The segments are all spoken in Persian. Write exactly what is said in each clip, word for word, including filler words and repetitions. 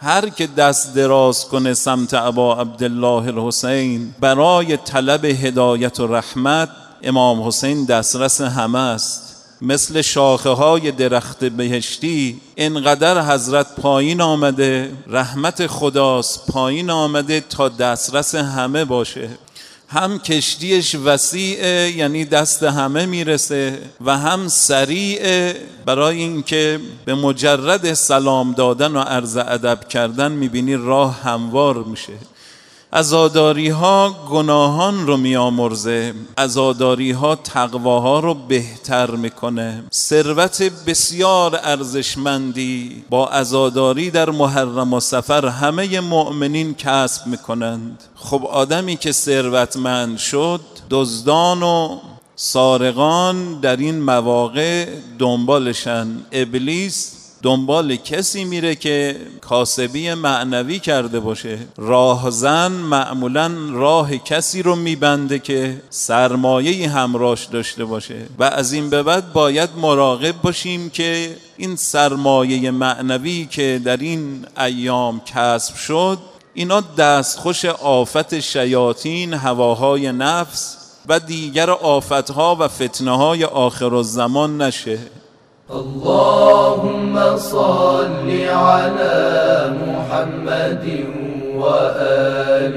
هر که دست دراز کنه سمت ابا عبدالله الحسین برای طلب هدایت و رحمت، امام حسین دسترس همه است. مثل شاخه های درخت بهشتی اینقدر حضرت پایین آمده، رحمت خداست پایین آمده تا دسترس همه باشه. هم کشتیش وسیعه، یعنی دست همه میرسه، و هم سریعه برای اینکه به مجرد سلام دادن و عرض ادب کردن میبینی راه هموار میشه. عزاداری ها گناهان رو میامرزه، عزاداری ها تقواها رو بهتر میکنه. ثروت بسیار ارزشمندی با عزاداری در محرم و سفر همه مؤمنین کسب میکنند. خب آدمی که ثروتمند شد، دزدان و سارقان در این مواقع دنبالشن. ابلیس دنبال کسی میره که کاسبی معنوی کرده باشه. راهزن معمولاً راه کسی رو میبنده که سرمایه‌ای همراهش داشته باشه و از این به بعد باید مراقب باشیم که این سرمایه معنوی که در این ایام کسب شد، اینا دستخوش آفت شیاطین، هواهای نفس و دیگر آفتها و فتنه‌های آخرالزمان نشه. اللهم صل على محمد وآل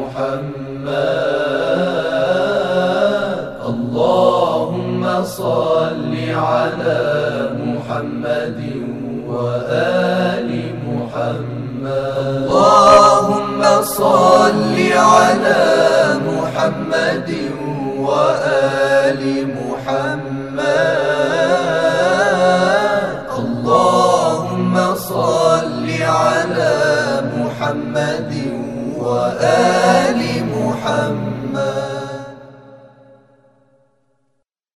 محمد. اللهم صل على محمد وآل محمد. اللهم صل على محمد وآل محمد. اللهم صل على محمد وآل محمد.